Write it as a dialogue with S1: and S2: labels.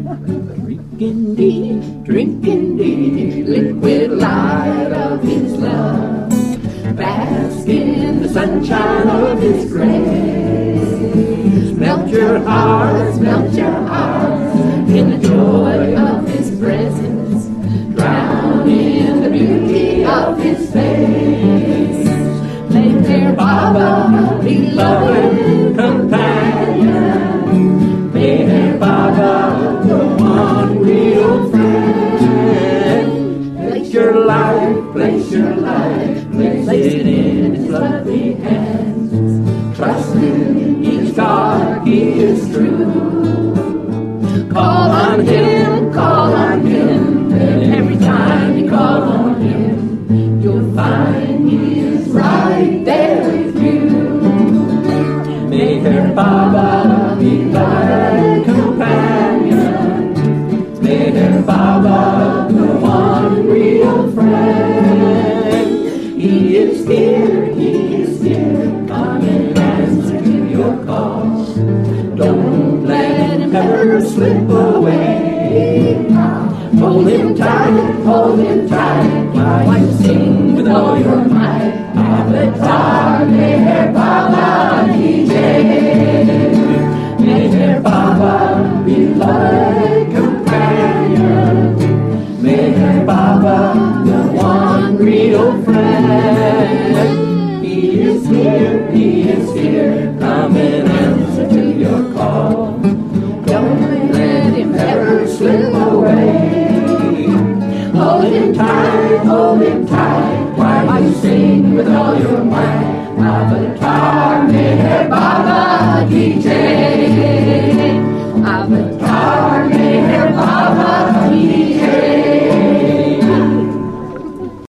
S1: Drinking deep, liquid light of his love. Bask in the sunshine of his grace. Melt your hearts in the joy of his presence. Drown in the beauty of his face. Make their Baba beloved companion. May their Baba the one real friend. Place your life, place it in his lovely hands. Trust in each God, he is true. Call on him, and every time you call on him, you'll find he is right there with you. May their Baba be thy companion. May their Baba the one real friend. He is here, come and answer to your call. Don't let him ever slip away. Hold him tight, while you sing with all your might. Avatar, Meher Baba DJ. Meher Baba, beloved companion. Meher Baba, the one real friend. He is here, come and answer to your call. Don't let him ever slip away. Hold him tight, while you sing with all your might. Avatar, Meher Baba DJ. Avatar.